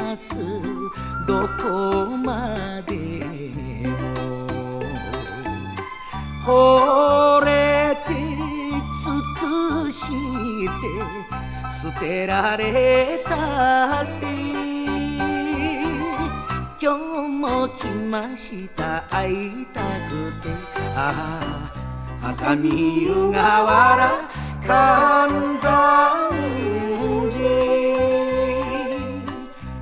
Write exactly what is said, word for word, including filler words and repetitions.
ますどこまでも惚れて尽くして捨てられたって今日も来ました会いたくてああ熱海湯河原